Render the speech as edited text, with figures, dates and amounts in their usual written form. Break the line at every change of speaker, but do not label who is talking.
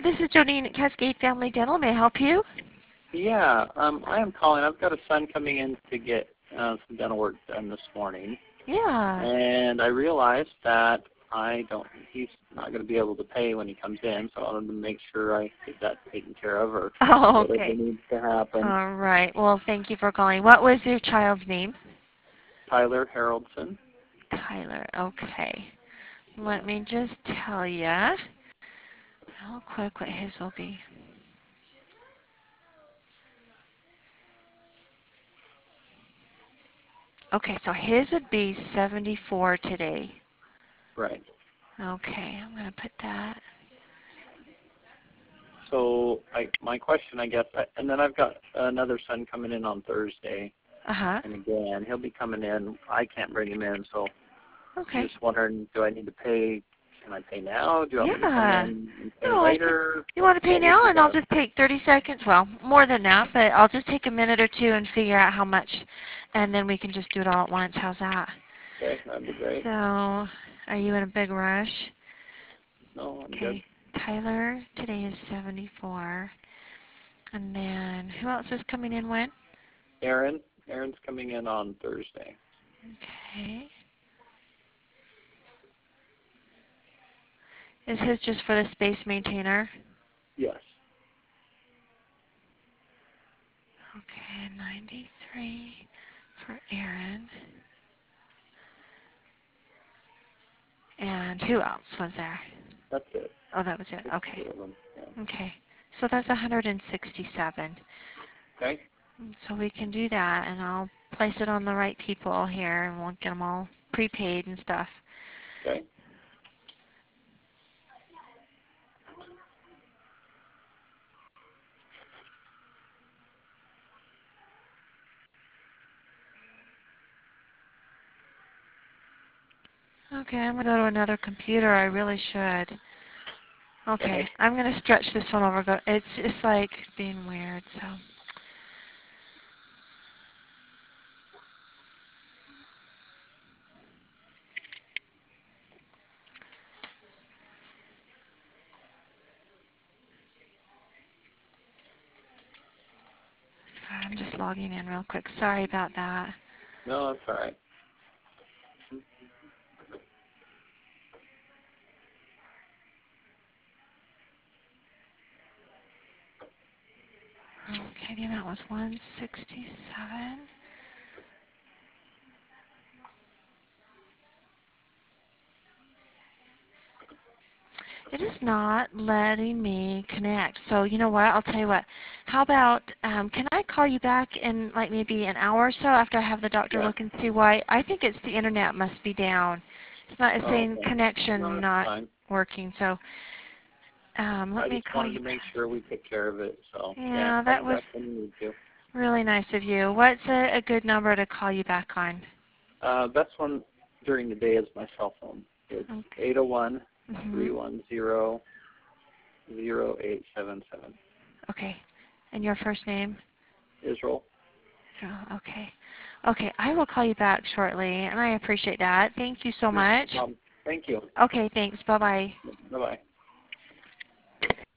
this is Jolene at Cascade Family Dental. May I help you?
Yeah, I am calling. I've got a son coming in to get some dental work done this morning,
Yeah.
and I realized that he's not going to be able to pay when he comes in, so I wanted to make sure I get that taken care of or
Oh,
whatever
okay.
needs to happen.
All right. Well, thank you for calling. What was your child's name?
Tyler Haroldson.
Tyler. Okay. Let me just tell you real quick what his will be. Okay, so his would be 74 today.
Right.
Okay, I'm going to put that.
So my question, I guess, and then I've got another son coming in on Thursday,
Uh-huh.
and again, he'll be coming in. I can't bring him in, so
Okay.
I'm just wondering, do I need to pay? Can I pay now? Do you want me to come
Yeah.
in and pay
No, I think
later?
you want to pay
What would
now,
be
and I'll
best?
just take 30 seconds. Well, more than that, but I'll just take a minute or two and figure out how much, and then we can just do it all at once. How's that?
Okay, that'd be great.
So, are you in a big rush?
No, I'm good.
Okay. Tyler, today is 74. And then, who else is coming in when?
Aaron's coming in on Thursday.
Okay. Is his just for the space maintainer?
Yes.
Okay, 93 for Aaron. And who else was there?
That's it.
Oh, that was it.
Just
Okay.
two of them. Yeah.
Okay. So that's 167.
Okay.
So we can do that, and I'll place it on the right people here, and we'll get them all prepaid and stuff.
Okay.
Okay, I'm going to go to another computer. I really should. Okay, I'm going to stretch this one over. It's like being weird, so. I'm just logging in real quick. Sorry about that.
No, that's all right.
Okay, the amount was 167. It is not letting me connect. So you know what? I'll tell you what. How about, can I call you back in like maybe an hour or so after I have the doctor
Yeah.
look and see why? I think it's the internet must be down. It's
Oh,
saying
okay. No,
connection
that's
not
fine.
working. So let
I
me
just
call
wanted
you
to make
back.
sure we took care of it. So yeah,
Yeah,
call
that
me
was
back when you need to.
really nice of you. What's a good number to call you back on?
Best one during the day is my cell phone. It's
Okay.
801-310-0877.
Okay. And your first name?
Israel.
Oh, okay. Okay, I will call you back shortly, and I appreciate that. Thank you so much.
Thank you.
Okay, thanks. Bye-bye.
Bye-bye.